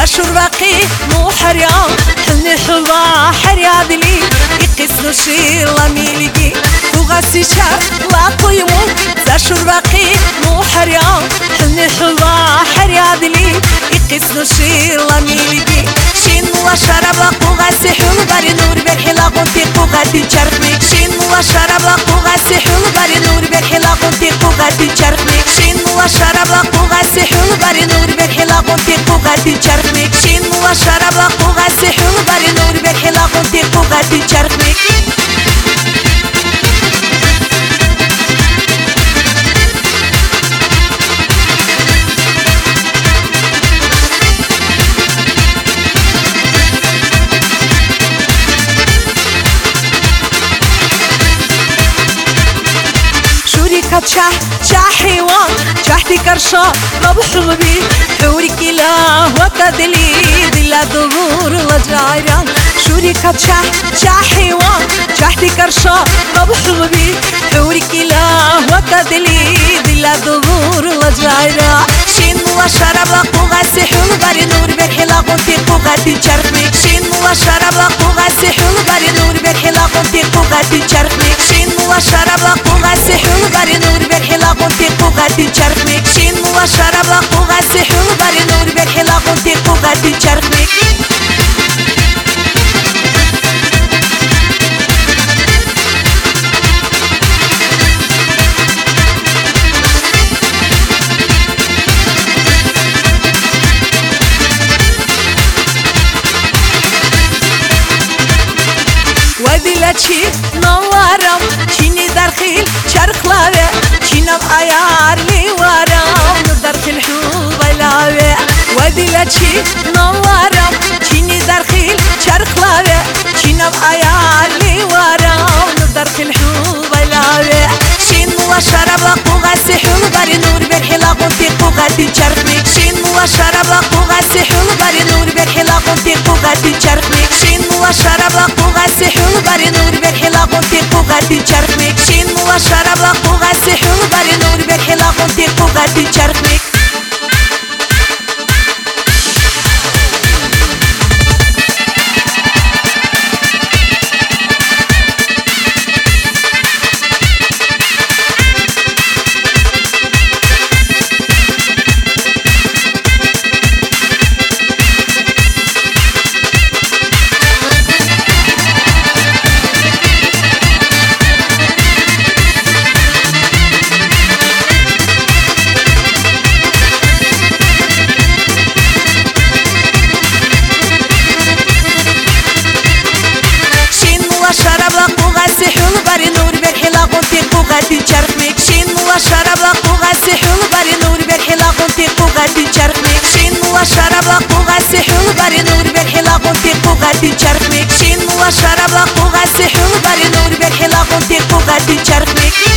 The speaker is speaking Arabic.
شربقي مو حريام حني حبا حرياد لي يقسنو شير لميلقي وغسي شار لا قيمو ذا شربقي مو حريام حني حبا حرياد لي يقسنو شير لميلقي شين مو شرب لقو غسي حلو بري نور بالحلاق ونتيقو غادي تشرفني شين مو شرب لقو غسي حلو بري نور بالحلاق ونتيقو غادي تشرفني شين مو شرب لقو غسي حلو بري نور بالحلاق ونتيقو غادي تشرفني شين مو شرب لقو غسي حلو بري نور بالحلاق ونتيقو غادي تشرفني شاه حيوان شاحتي كرشا ربح بي حورك إله وكدلي دلا دبور لجعيران شوريكة شاه حيوان شاحتي كرشا ربح بي حورك إله وكدلي دلا دبور لجعيران شين مو شرب لقو غسي حلو بري نور بالحلاق ونتيقو غادي تشرفني شين مو شرب لقو غسي حلو بري نور بالحلاق ونتيقو غادي تشرفني شين مو شرب لقو غسي حلو بري نور بالحلاق ونتيقو غادي تشرفني شين مو شرب لقو غسي حلو بري نور بالحلاق ونتيقو غادي تشرفني ودلتشي نوارم چيني درخيل شرخلاوي چينم عيار لي وارم ندرخيل حوبا لاوي ودلتشي نوارم چيني درخيل شرخلاوي چينم عيار لي وارم ندرخيل حوبا لاوي شين مو شرب لقو غسي حلو بري نور بالحلاق ونتيقو غادي تشرفني شين مو شرب لقو غسي حلو بري نور بالحلاق ونتيقو غادي تشرفني شين مو شرب لقو غسي حلو بري نور بالحلاق ونتيقو غادي تشرفني شين مو شرب لقو غسي حلو بري نور بالحلاق ونتيقو غادي تشرفني شرب لقو غسي حلو بري نور بالحلاق ونتيقو غادي تشرفني شين مو شرب لقو غسي حلو بري نور بالحلاق ونتيقو غادي تشرفني شين مو شرب لقو غسي حلو بري نور بالحلاق ونتيقو غادي تشرفني شين مو شرب لقو غسي حلو بري نور بالحلاق ونتيقو غادي تشرفني